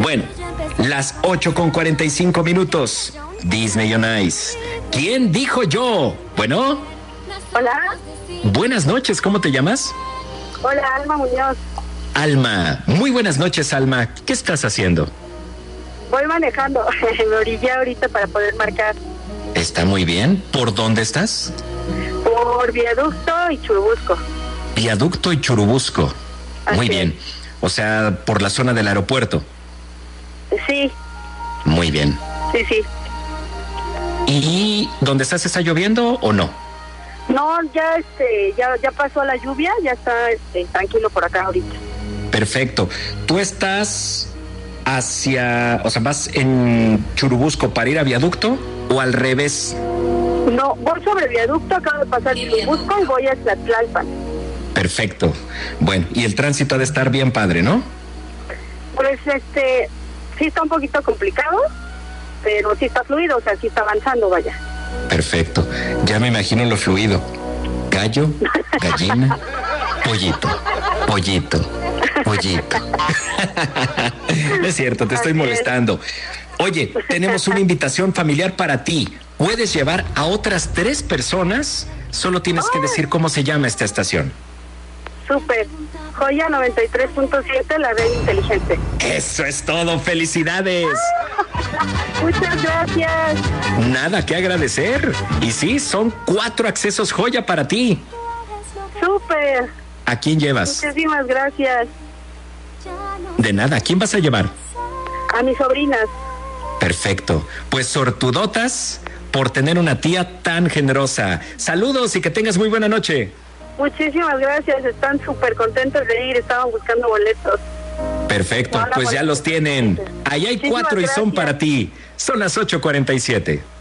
Bueno, las 8:45. Disney on Ice. ¿Quién dijo yo? Bueno. Hola. Buenas noches, ¿cómo te llamas? Hola, Alma Muñoz. Alma. Muy buenas noches, Alma. ¿Qué estás haciendo? Voy manejando. Me orillé ahorita para poder marcar. Está muy bien. ¿Por dónde estás? Por Viaducto y Churubusco. Viaducto y Churubusco. Muy Así bien. O sea, por la zona del aeropuerto. Sí. Muy bien. Sí. ¿Y dónde estás está lloviendo o no? No, ya pasó la lluvia, ya está tranquilo por acá ahorita. Perfecto. ¿Tú estás vas en Churubusco para ir a Viaducto o al revés? No, voy sobre Viaducto, acabo de pasar Churubusco y voy hacia Tlalpan. Perfecto. Bueno, y el tránsito ha de estar bien padre, ¿no? Pues sí está un poquito complicado, pero sí está fluido, o sea, sí está avanzando, vaya. Perfecto. Ya me imagino lo fluido. Gallo, gallina, pollito. No es cierto, te estoy molestando. Oye, tenemos una invitación familiar para ti. Puedes llevar a otras 3 personas. Solo tienes que decir cómo se llama esta estación. Súper. Joya 93.7, la red inteligente. Eso es todo. ¡Felicidades! Muchas gracias. Nada que agradecer. Y sí, son 4 accesos Joya para ti. Súper. ¿A quién llevas? Muchísimas gracias. De nada. ¿A quién vas a llevar? A mis sobrinas. Perfecto. Pues sortudotas por tener una tía tan generosa. Saludos y que tengas muy buena noche. Muchísimas gracias. Están súper contentos de ir. Estaban buscando boletos. Perfecto. Pues ya los tienen. Ahí hay 4 y son para ti. Son las 8:47.